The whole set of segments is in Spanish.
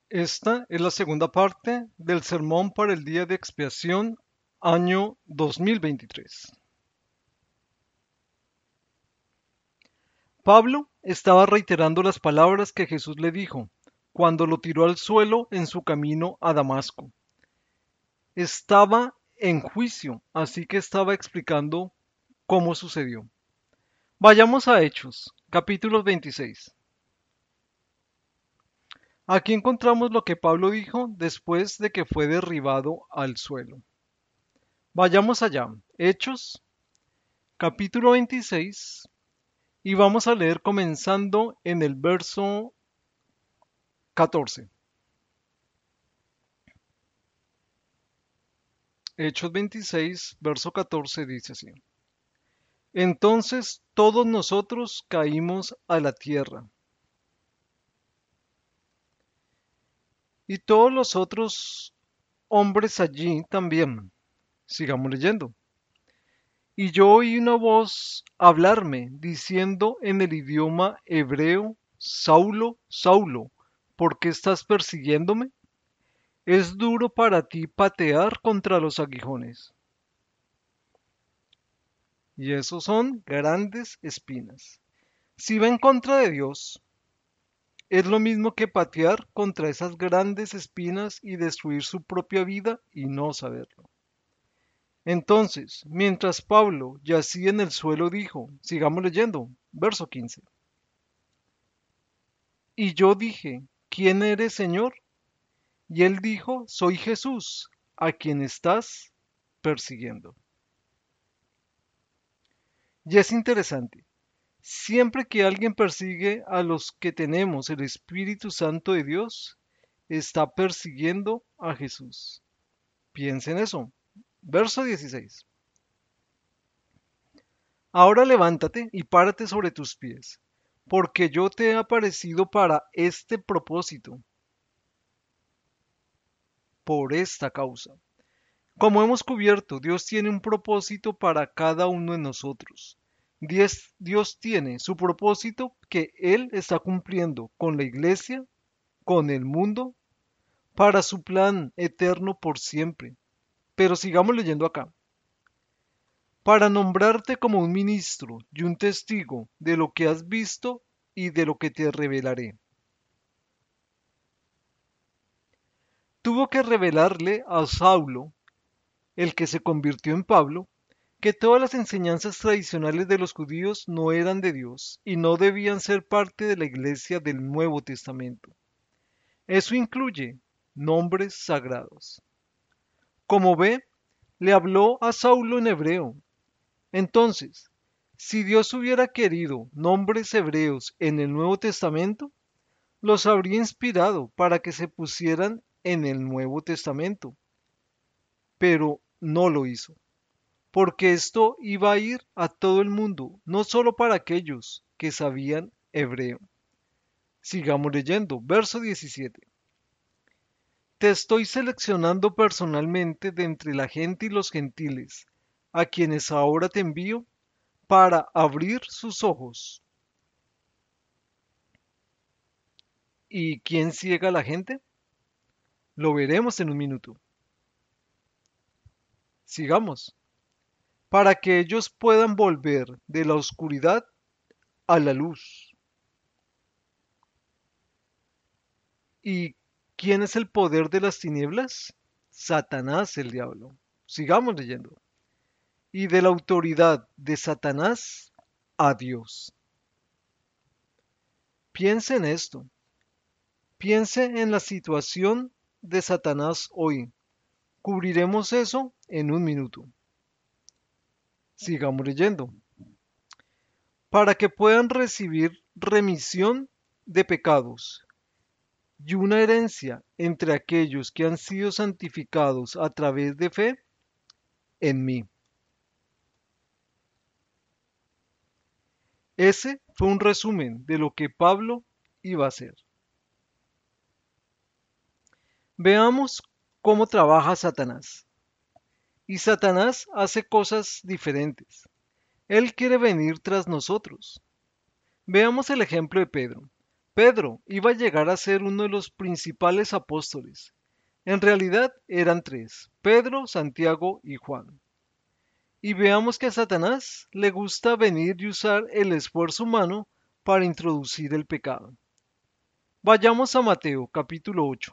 Esta es la segunda parte del sermón para el día de expiación, año 2023. Pablo estaba reiterando las palabras que Jesús le dijo cuando lo tiró al suelo en su camino a Damasco. Estaba en juicio, así que estaba explicando cómo sucedió. Vayamos a Hechos, capítulo 26. Aquí encontramos lo que Pablo dijo después de que fue derribado al suelo. Vayamos allá. Hechos, capítulo 26, y vamos a leer comenzando en el verso 14. Hechos 26, verso 14 dice así. Entonces todos nosotros caímos a la tierra, y todos los otros hombres allí también. Sigamos leyendo. Y yo oí una voz hablarme, diciendo en el idioma hebreo, Saulo, Saulo, ¿por qué estás persiguiéndome? Es duro para ti patear contra los aguijones. Y esos son grandes espinas. Si va en contra de Dios, es lo mismo que patear contra esas grandes espinas y destruir su propia vida y no saberlo. Entonces, mientras Pablo yacía en el suelo, dijo, sigamos leyendo, verso 15. Y yo dije, ¿quién eres, Señor? Y él dijo, soy Jesús, a quien estás persiguiendo. Y es interesante. Siempre que alguien persigue a los que tenemos el Espíritu Santo de Dios, está persiguiendo a Jesús. Piensa en eso. Verso 16. Ahora levántate y párate sobre tus pies, porque yo te he aparecido para este propósito, por esta causa. Como hemos cubierto, Dios tiene un propósito para cada uno de nosotros. Dios tiene su propósito que Él está cumpliendo con la iglesia, con el mundo, para su plan eterno por siempre. Pero sigamos leyendo acá. Para nombrarte como un ministro y un testigo de lo que has visto y de lo que te revelaré. Tuvo que revelarle a Saulo, el que se convirtió en Pablo, que todas las enseñanzas tradicionales de los judíos no eran de Dios y no debían ser parte de la iglesia del Nuevo Testamento. Eso incluye nombres sagrados. Como ve, le habló a Saulo en hebreo. Entonces, si Dios hubiera querido nombres hebreos en el Nuevo Testamento, los habría inspirado para que se pusieran en el Nuevo Testamento, pero no lo hizo, porque esto iba a ir a todo el mundo, no solo para aquellos que sabían hebreo. Sigamos leyendo, verso 17. Te estoy seleccionando personalmente de entre la gente y los gentiles, a quienes ahora te envío para abrir sus ojos. ¿Y quién ciega a la gente? Lo veremos en un minuto. Sigamos. Para que ellos puedan volver de la oscuridad a la luz. ¿Y quién es el poder de las tinieblas? Satanás, el diablo. Sigamos leyendo. Y de la autoridad de Satanás a Dios. Piense en esto. Piense en la situación de Satanás hoy. Cubriremos eso en un minuto. Sigamos leyendo. Para que puedan recibir remisión de pecados y una herencia entre aquellos que han sido santificados a través de fe en mí. Ese fue un resumen de lo que Pablo iba a hacer. Veamos cómo trabaja Satanás. Y Satanás hace cosas diferentes. Él quiere venir tras nosotros. Veamos el ejemplo de Pedro. Pedro iba a llegar a ser uno de los principales apóstoles. En realidad eran tres, Pedro, Santiago y Juan. Y veamos que a Satanás le gusta venir y usar el esfuerzo humano para introducir el pecado. Vayamos a Mateo capítulo 8.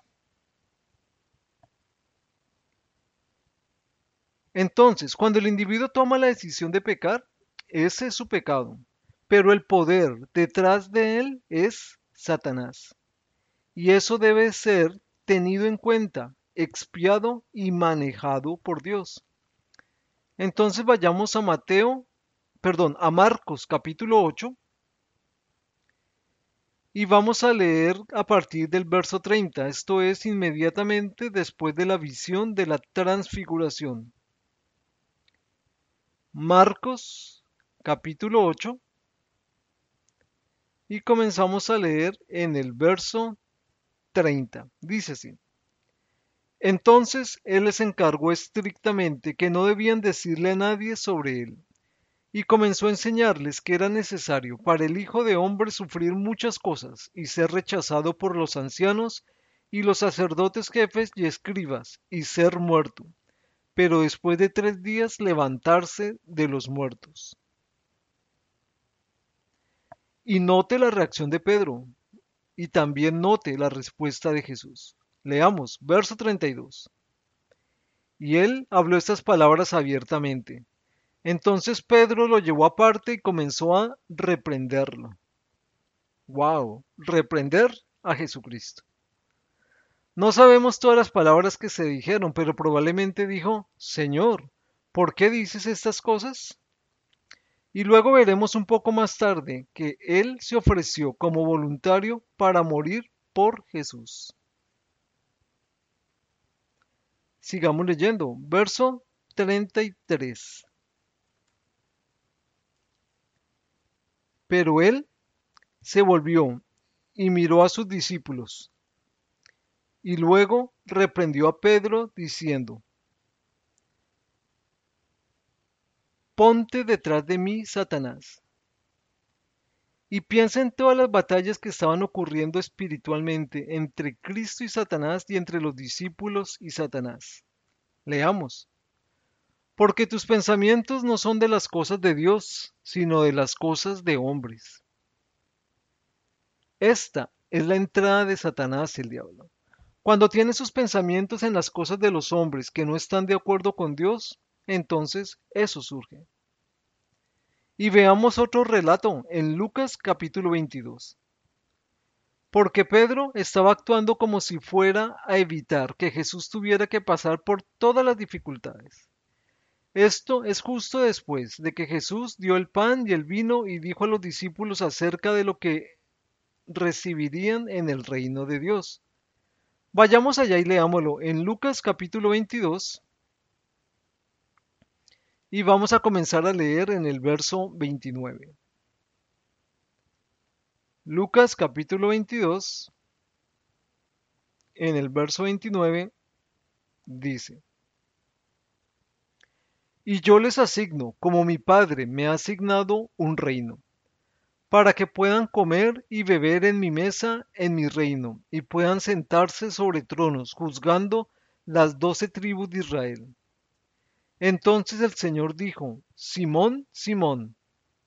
Entonces, cuando el individuo toma la decisión de pecar, ese es su pecado. Pero el poder detrás de él es Satanás. Y eso debe ser tenido en cuenta, expiado y manejado por Dios. Entonces vayamos a a Marcos capítulo 8 y vamos a leer a partir del verso 30. Esto es inmediatamente después de la visión de la transfiguración. Marcos capítulo 8 y comenzamos a leer en el verso 30. Dice así. Entonces él les encargó estrictamente que no debían decirle a nadie sobre él, y comenzó a enseñarles que era necesario para el Hijo de Hombre sufrir muchas cosas y ser rechazado por los ancianos y los sacerdotes jefes y escribas, y ser muerto, pero después de 3 días levantarse de los muertos. Y note la reacción de Pedro, y también note la respuesta de Jesús. Leamos, verso 32. Y él habló estas palabras abiertamente. Entonces Pedro lo llevó aparte y comenzó a reprenderlo. Wow, reprender a Jesucristo. No sabemos todas las palabras que se dijeron, pero probablemente dijo, Señor, ¿por qué dices estas cosas? Y luego veremos un poco más tarde que él se ofreció como voluntario para morir por Jesús. Sigamos leyendo, verso 33. Pero él se volvió y miró a sus discípulos, y luego reprendió a Pedro diciendo, Ponte detrás de mí, Satanás. Y piensa en todas las batallas que estaban ocurriendo espiritualmente entre Cristo y Satanás y entre los discípulos y Satanás. Leamos. Porque tus pensamientos no son de las cosas de Dios, sino de las cosas de hombres. Esta es la entrada de Satanás, el diablo. Cuando tiene sus pensamientos en las cosas de los hombres que no están de acuerdo con Dios, entonces eso surge. Y veamos otro relato en Lucas capítulo 22. Porque Pedro estaba actuando como si fuera a evitar que Jesús tuviera que pasar por todas las dificultades. Esto es justo después de que Jesús dio el pan y el vino y dijo a los discípulos acerca de lo que recibirían en el reino de Dios. Vayamos allá y leámoslo en Lucas capítulo 22 y vamos a comenzar a leer en el verso 29. Lucas capítulo 22, en el verso 29 dice, Y yo les asigno, como mi Padre me ha asignado un reino, para que puedan comer y beber en mi mesa en mi reino, y puedan sentarse sobre tronos, juzgando las 12 tribus de Israel. Entonces el Señor dijo, Simón, Simón,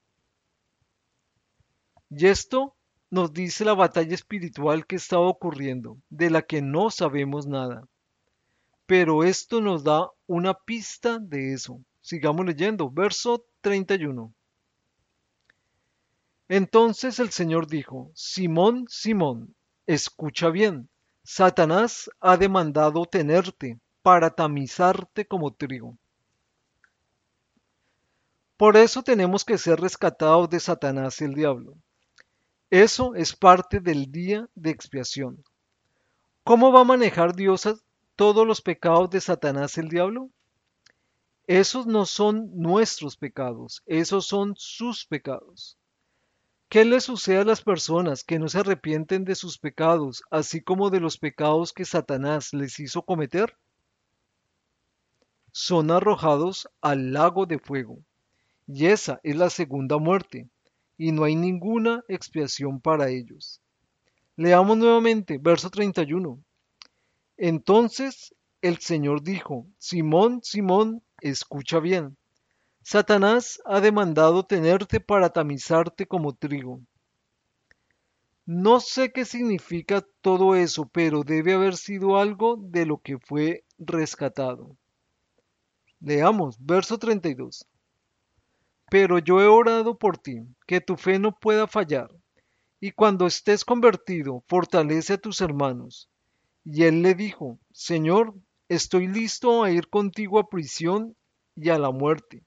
y esto nos dice la batalla espiritual que estaba ocurriendo, de la que no sabemos nada. Pero esto nos da una pista de eso. Sigamos leyendo, verso 31. Entonces el Señor dijo, Simón, Simón, escucha bien, Satanás ha demandado tenerte para tamizarte como trigo. Por eso tenemos que ser rescatados de Satanás el diablo. Eso es parte del día de expiación. ¿Cómo va a manejar Dios todos los pecados de Satanás el diablo? Esos no son nuestros pecados, esos son sus pecados. ¿Qué le sucede a las personas que no se arrepienten de sus pecados, así como de los pecados que Satanás les hizo cometer? Son arrojados al lago de fuego. Y esa es la segunda muerte, y no hay ninguna expiación para ellos. Leamos nuevamente, verso 31. Entonces el Señor dijo, Simón, Simón, escucha bien. Satanás ha demandado tenerte para tamizarte como trigo. No sé qué significa todo eso, pero debe haber sido algo de lo que fue rescatado. Leamos, verso 32. Pero yo he orado por ti, que tu fe no pueda fallar, y cuando estés convertido, fortalece a tus hermanos. Y él le dijo, Señor, estoy listo a ir contigo a prisión y a la muerte.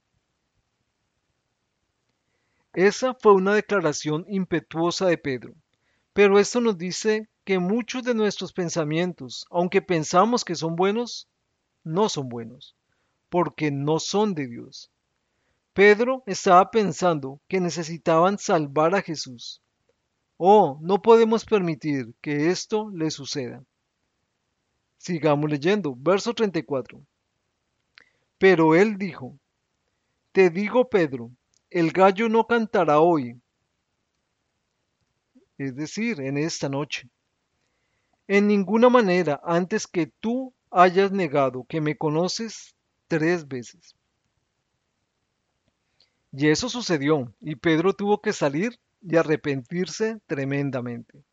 Esa fue una declaración impetuosa de Pedro. Pero esto nos dice que muchos de nuestros pensamientos, aunque pensamos que son buenos, no son buenos, porque no son de Dios. Pedro estaba pensando que necesitaban salvar a Jesús. Oh, no podemos permitir que esto le suceda. Sigamos leyendo, verso 34. Pero él dijo, te digo, Pedro, el gallo no cantará hoy, es decir, en esta noche, en ninguna manera antes que tú hayas negado que me conoces 3 veces. Y eso sucedió, y Pedro tuvo que salir y arrepentirse tremendamente.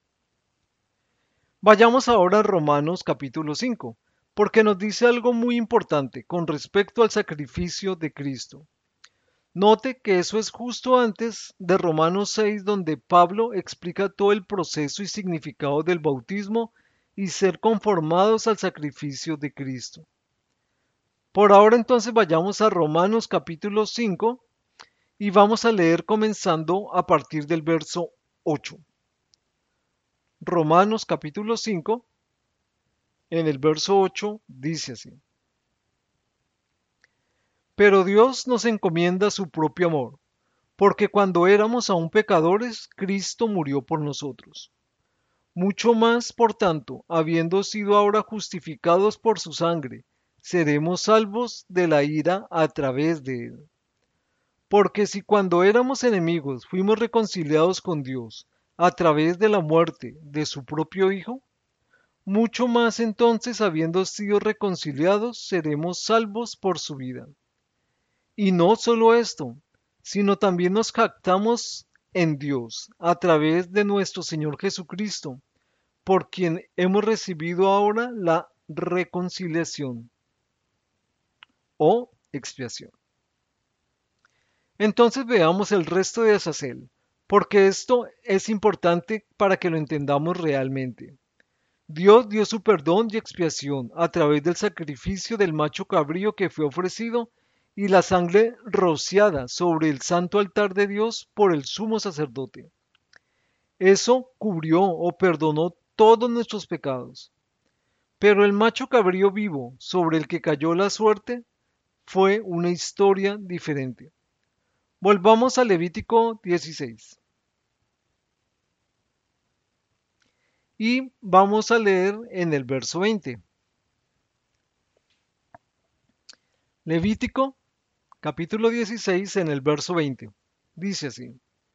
Vayamos ahora a Romanos capítulo 5, porque nos dice algo muy importante con respecto al sacrificio de Cristo. Note que eso es justo antes de Romanos 6, donde Pablo explica todo el proceso y significado del bautismo y ser conformados al sacrificio de Cristo. Por ahora entonces vayamos a Romanos capítulo 5 y vamos a leer comenzando a partir del verso 8. Romanos capítulo 5, en el verso 8 dice así. Pero Dios nos encomienda su propio amor, porque cuando éramos aún pecadores, Cristo murió por nosotros. Mucho más, por tanto, habiendo sido ahora justificados por su sangre, seremos salvos de la ira a través de él. Porque si cuando éramos enemigos fuimos reconciliados con Dios a través de la muerte de su propio Hijo, mucho más entonces, habiendo sido reconciliados, seremos salvos por su vida. Y no solo esto, sino también nos jactamos en Dios a través de nuestro Señor Jesucristo, por quien hemos recibido ahora la reconciliación o expiación. Entonces veamos el resto de Azazel, porque esto es importante para que lo entendamos realmente. Dios dio su perdón y expiación a través del sacrificio del macho cabrío que fue ofrecido y la sangre rociada sobre el santo altar de Dios por el sumo sacerdote. Eso cubrió o perdonó todos nuestros pecados. Pero el macho cabrío vivo sobre el que cayó la suerte fue una historia diferente. Volvamos a Levítico 16 y vamos a leer en el verso 20. Levítico capítulo 16 en el verso 20. Dice así.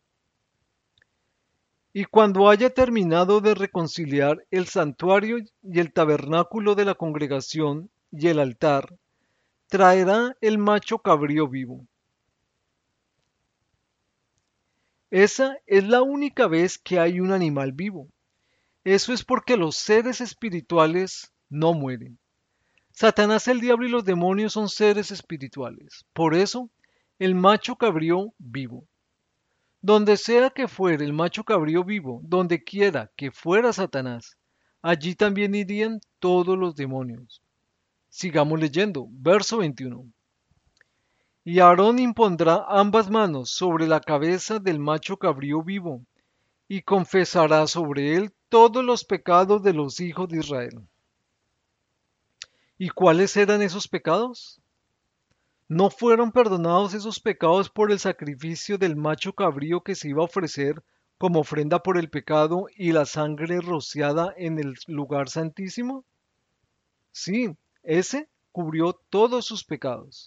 Y cuando haya terminado de reconciliar el santuario y el tabernáculo de la congregación y el altar, traerá el macho cabrío vivo. Esa es la única vez que hay un animal vivo. Eso es porque los seres espirituales no mueren. Satanás, el diablo y los demonios son seres espirituales. Por eso, el macho cabrío vivo. Donde sea que fuera el macho cabrío vivo, donde quiera que fuera Satanás, allí también irían todos los demonios. Sigamos leyendo, verso 21. Y Aarón impondrá ambas manos sobre la cabeza del macho cabrío vivo, y confesará sobre él todos los pecados de los hijos de Israel. ¿Y cuáles eran esos pecados? ¿No fueron perdonados esos pecados por el sacrificio del macho cabrío que se iba a ofrecer como ofrenda por el pecado y la sangre rociada en el lugar santísimo? Sí, ese cubrió todos sus pecados.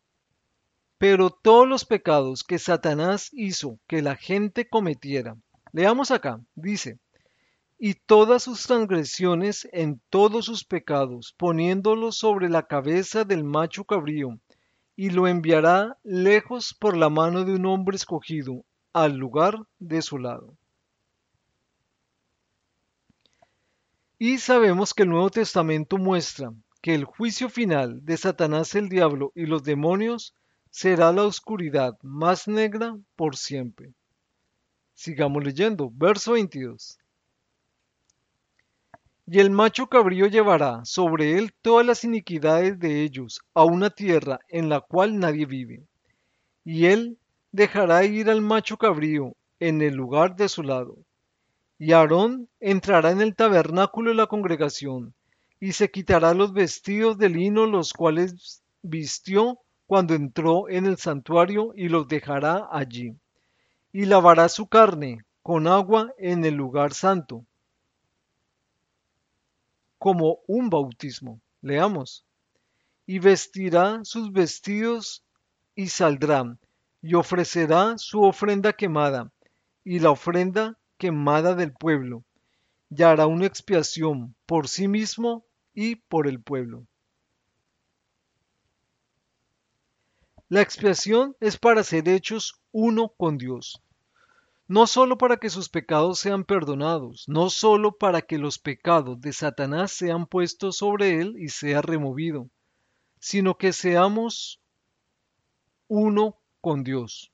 Pero todos los pecados que Satanás hizo que la gente cometiera, Leamos acá, dice, y todas sus transgresiones en todos sus pecados, poniéndolos sobre la cabeza del macho cabrío, y lo enviará lejos por la mano de un hombre escogido, al lugar desolado. Y sabemos que el Nuevo Testamento muestra que el juicio final de Satanás el diablo y los demonios será la oscuridad más negra por siempre. Sigamos leyendo, verso 22. Y el macho cabrío llevará sobre él todas las iniquidades de ellos a una tierra en la cual nadie vive. Y él dejará ir al macho cabrío en el lugar desolado. Y Aarón entrará en el tabernáculo de la congregación, y se quitará los vestidos de lino los cuales vistió cuando entró en el santuario, y los dejará allí. Y lavará su carne con agua en el lugar santo, como un bautismo. Leamos. Y vestirá sus vestidos y saldrá, y ofrecerá su ofrenda quemada, y la ofrenda quemada del pueblo, y hará una expiación por sí mismo y por el pueblo. La expiación es para ser hechos uno con Dios, no solo para que sus pecados sean perdonados, no solo para que los pecados de Satanás sean puestos sobre él y sea removido, sino que seamos uno con Dios,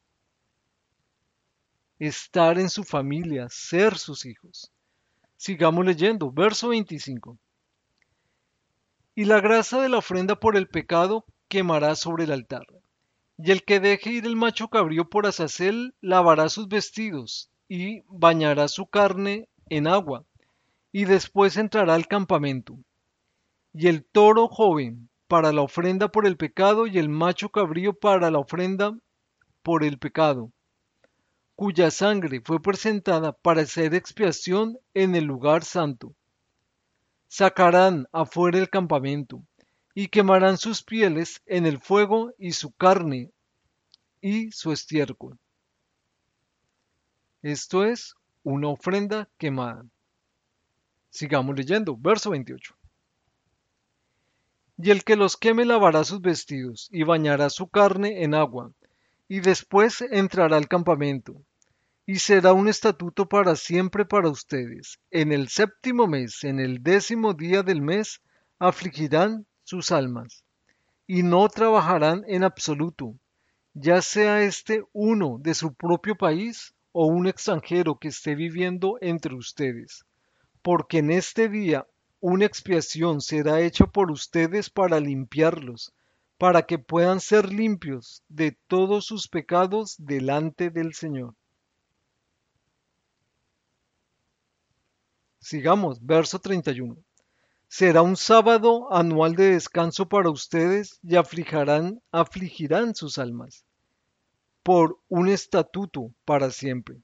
estar en su familia, ser sus hijos. Sigamos leyendo, verso 25. Y la grasa de la ofrenda por el pecado quemará sobre el altar. Y el que deje ir el macho cabrío por Azazel lavará sus vestidos y bañará su carne en agua, y después entrará al campamento. Y el toro joven para la ofrenda por el pecado y el macho cabrío para la ofrenda por el pecado, cuya sangre fue presentada para hacer expiación en el lugar santo. Sacarán afuera el campamento y quemarán sus pieles en el fuego y su carne y su estiércol. Esto es una ofrenda quemada. Sigamos leyendo, verso 28. Y el que los queme lavará sus vestidos y bañará su carne en agua, y después entrará al campamento, y será un estatuto para siempre para ustedes. En el séptimo mes, en el 10º día del mes, afligirán sus almas, y no trabajarán en absoluto, ya sea este uno de su propio país o un extranjero que esté viviendo entre ustedes, porque en este día una expiación será hecha por ustedes para limpiarlos, para que puedan ser limpios de todos sus pecados delante del Señor. Sigamos, verso 31. Será un sábado anual de descanso para ustedes y afligirán sus almas por un estatuto para siempre.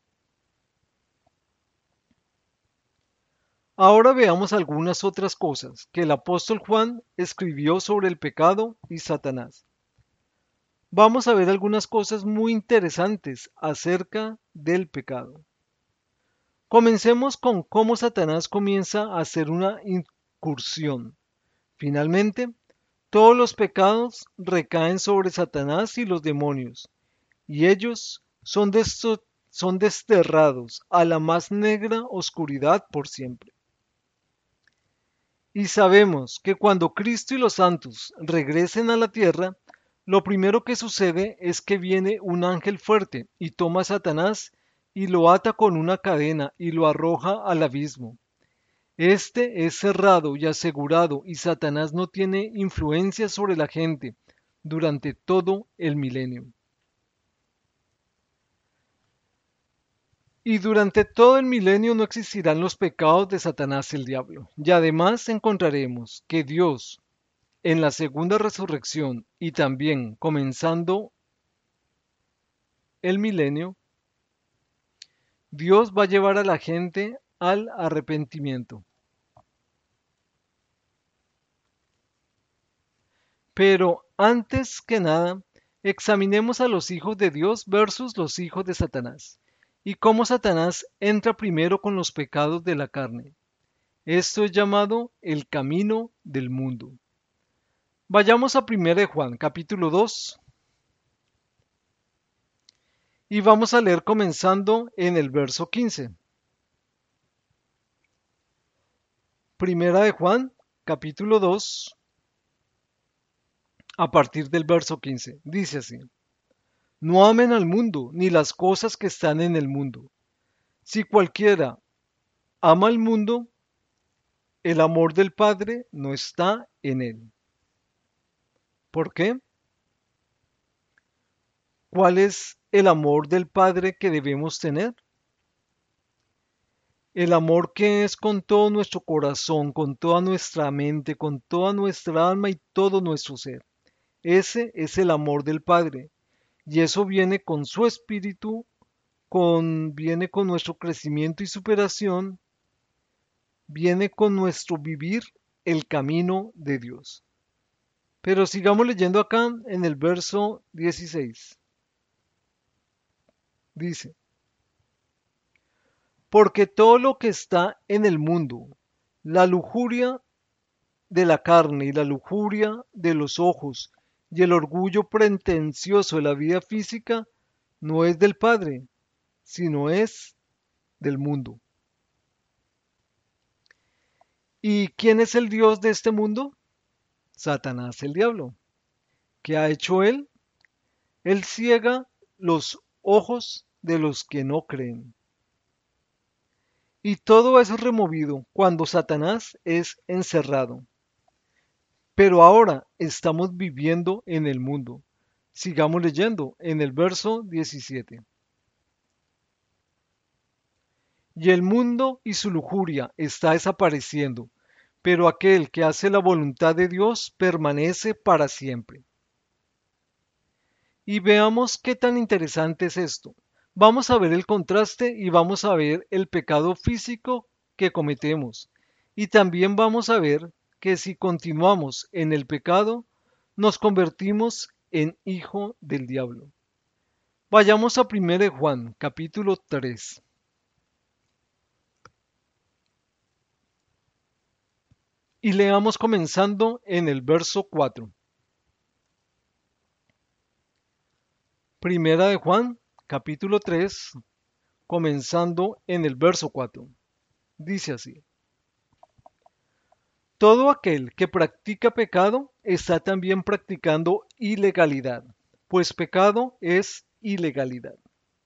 Ahora veamos algunas otras cosas que el apóstol Juan escribió sobre el pecado y Satanás. Vamos a ver algunas cosas muy interesantes acerca del pecado. Comencemos con cómo Satanás comienza a hacer una incursión. Finalmente, todos los pecados recaen sobre Satanás y los demonios, y ellos son desterrados a la más negra oscuridad por siempre. Y sabemos que cuando Cristo y los santos regresen a la tierra, lo primero que sucede es que viene un ángel fuerte y toma a Satanás y lo ata con una cadena y lo arroja al abismo. Este es cerrado y asegurado y Satanás no tiene influencia sobre la gente durante todo el milenio. Y durante todo el milenio no existirán los pecados de Satanás y el diablo. Y además encontraremos que Dios, en la segunda resurrección y también comenzando el milenio, Dios va a llevar a la gente al arrepentimiento. Pero antes que nada, examinemos a los hijos de Dios versus los hijos de Satanás. y cómo Satanás entra primero con los pecados de la carne. Esto es llamado el camino del mundo. Vayamos a 1 de Juan, capítulo 2, y vamos a leer comenzando en el verso 15. Primera de Juan, capítulo 2, a partir del verso 15. Dice así: No amen al mundo ni las cosas que están en el mundo. Si cualquiera ama al mundo, el amor del Padre no está en él. ¿Por qué? ¿Cuál es el amor del Padre que debemos tener? El amor que es con todo nuestro corazón, con toda nuestra mente, con toda nuestra alma y todo nuestro ser. Ese es el amor del Padre. Y eso viene con su espíritu, viene con nuestro crecimiento y superación, viene con nuestro vivir el camino de Dios. Pero sigamos leyendo acá en el verso 16. Dice: Porque todo lo que está en el mundo, la lujuria de la carne y la lujuria de los ojos y el orgullo pretencioso de la vida física, no es del Padre, sino es del mundo. ¿Y quién es el Dios de este mundo? Satanás, el diablo. ¿Qué ha hecho él? Él ciega los ojos de los que no creen. Y todo eso es removido cuando Satanás es encerrado. Pero ahora estamos viviendo en el mundo. Sigamos leyendo en el verso 17. Y el mundo y su lujuria está desapareciendo, pero aquel que hace la voluntad de Dios permanece para siempre. Y veamos qué tan interesante es esto. Vamos a ver el contraste y vamos a ver el pecado físico que cometemos. Y también vamos a ver que si continuamos en el pecado, nos convertimos en hijo del diablo. Vayamos a 1 de Juan, capítulo 3. Y leamos comenzando en el verso 4. Primera de Juan, capítulo 3, comenzando en el verso 4. Dice así: Todo aquel que practica pecado está también practicando ilegalidad, pues pecado es ilegalidad.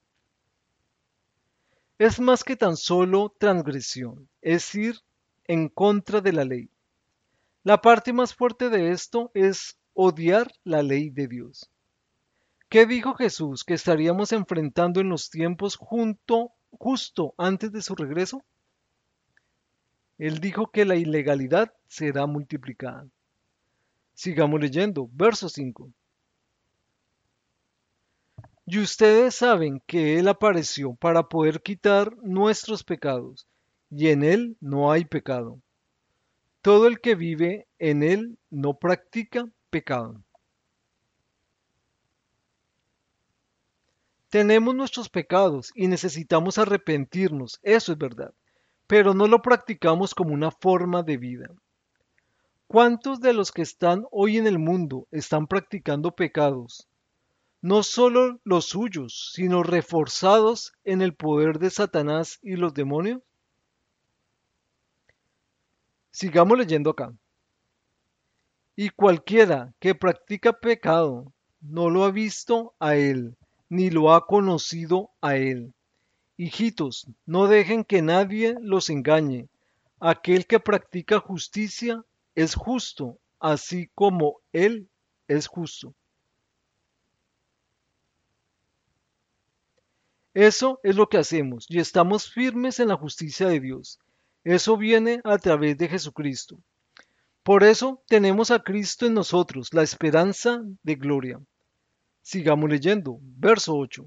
Es más que tan solo transgresión, es ir en contra de la ley. La parte más fuerte de esto es odiar la ley de Dios. ¿Qué dijo Jesús que estaríamos enfrentando en los tiempos justo antes de su regreso? Él dijo que la ilegalidad será multiplicada. Sigamos leyendo, verso 5. Y ustedes saben que Él apareció para poder quitar nuestros pecados, y en Él no hay pecado. Todo el que vive en Él no practica pecado. Tenemos nuestros pecados y necesitamos arrepentirnos, eso es verdad, pero no lo practicamos como una forma de vida. ¿Cuántos de los que están hoy en el mundo están practicando pecados? No solo los suyos, sino reforzados en el poder de Satanás y los demonios. Sigamos leyendo acá. Y cualquiera que practica pecado no lo ha visto a él, ni lo ha conocido a él. Hijitos, no dejen que nadie los engañe. Aquel que practica justicia es justo, así como él es justo. Eso es lo que hacemos y estamos firmes en la justicia de Dios. Eso viene a través de Jesucristo. Por eso tenemos a Cristo en nosotros, la esperanza de gloria. Sigamos leyendo, verso 8.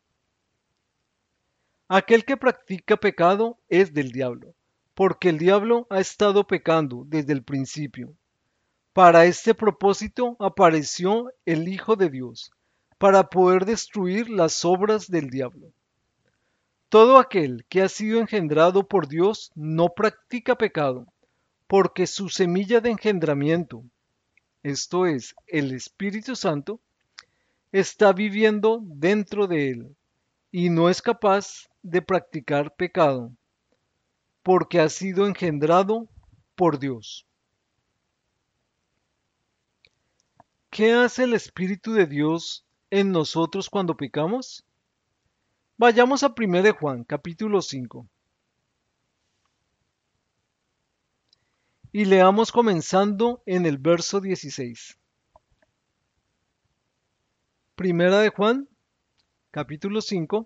Aquel que practica pecado es del diablo, porque el diablo ha estado pecando desde el principio. Para este propósito apareció el Hijo de Dios, para poder destruir las obras del diablo. Todo aquel que ha sido engendrado por Dios no practica pecado, porque su semilla de engendramiento, esto es, el Espíritu Santo, está viviendo dentro de él y no es capaz de practicar pecado, porque ha sido engendrado por Dios. ¿Qué hace el Espíritu de Dios en nosotros cuando pecamos? Vayamos a 1 de Juan, capítulo 5, y leamos comenzando en el verso 16. Primera de Juan, capítulo 5,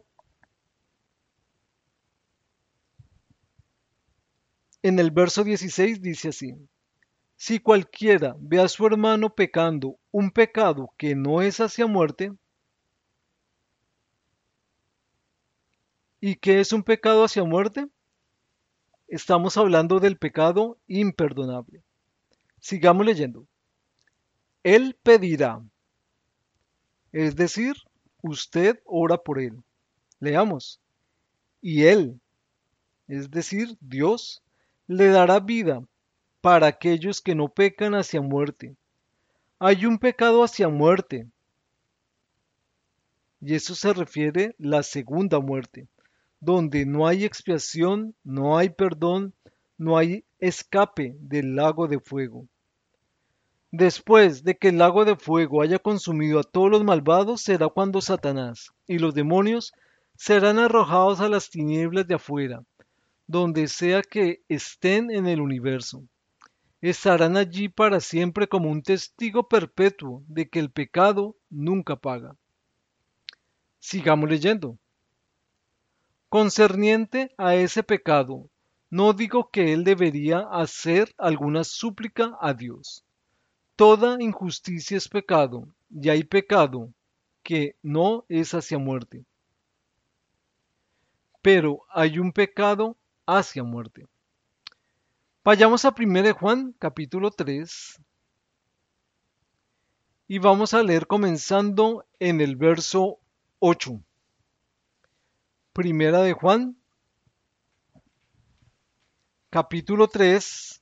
en el verso 16 dice así: Si cualquiera ve a su hermano pecando un pecado que no es hacia muerte, ¿y qué es un pecado hacia muerte? Estamos hablando del pecado imperdonable. Sigamos leyendo. Él pedirá, es decir, usted ora por él. Leamos. Y él, es decir, Dios, le dará vida para aquellos que no pecan hacia muerte. Hay un pecado hacia muerte, y eso se refiere a la segunda muerte, donde no hay expiación, no hay perdón, no hay escape del lago de fuego. Después de que el lago de fuego haya consumido a todos los malvados, será cuando Satanás y los demonios serán arrojados a las tinieblas de afuera, donde sea que estén en el universo. Estarán allí para siempre como un testigo perpetuo de que el pecado nunca paga. Sigamos leyendo. Concerniente a ese pecado, no digo que él debería hacer alguna súplica a Dios. Toda injusticia es pecado, y hay pecado que no es hacia muerte. Pero hay un pecado hacia muerte. Vayamos a 1 de Juan, capítulo 3, y vamos a leer comenzando en el verso 8. Primera de Juan, capítulo 3,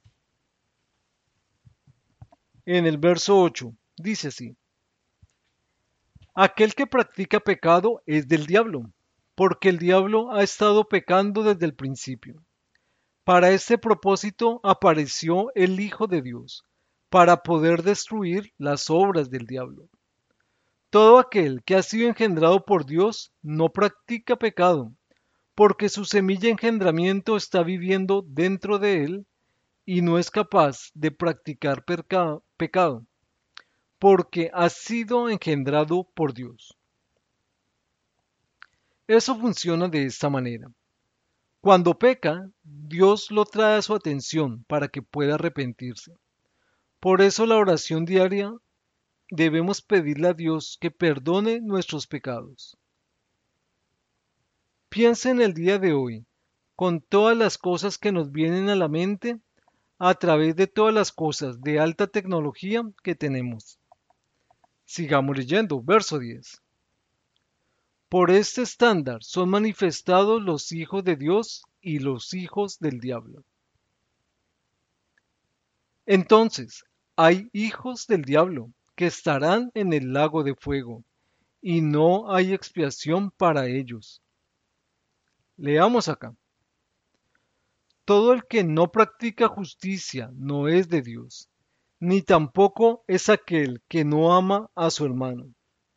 en el verso 8. Dice así: Aquel que practica pecado es del diablo, porque el diablo ha estado pecando desde el principio. Para este propósito apareció el Hijo de Dios, para poder destruir las obras del diablo. Todo aquel que ha sido engendrado por Dios no practica pecado, porque su semilla de engendramiento está viviendo dentro de él y no es capaz de practicar pecado, porque ha sido engendrado por Dios. Eso funciona de esta manera. Cuando peca, Dios lo trae a su atención para que pueda arrepentirse. Por eso la oración diaria debemos pedirle a Dios que perdone nuestros pecados. Piensa en el día de hoy, con todas las cosas que nos vienen a la mente a través de todas las cosas de alta tecnología que tenemos. Sigamos leyendo, verso 10. Por este estándar son manifestados los hijos de Dios y los hijos del diablo. Entonces, hay hijos del diablo que estarán en el lago de fuego, y no hay expiación para ellos. Leamos acá. Todo el que no practica justicia no es de Dios, ni tampoco es aquel que no ama a su hermano.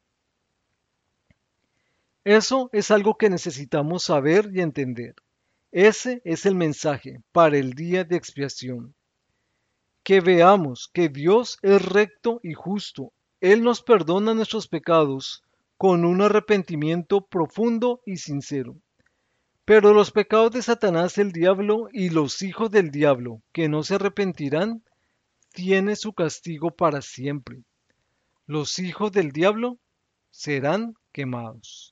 Eso es algo que necesitamos saber y entender. Ese es el mensaje para el día de expiación. Que veamos que Dios es recto y justo. Él nos perdona nuestros pecados con un arrepentimiento profundo y sincero. Pero los pecados de Satanás el diablo y los hijos del diablo que no se arrepentirán, tienen su castigo para siempre. Los hijos del diablo serán quemados.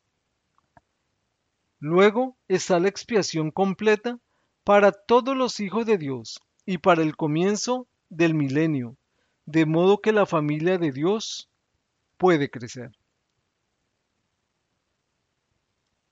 Luego está la expiación completa para todos los hijos de Dios y para el comienzo del milenio, de modo que la familia de Dios puede crecer.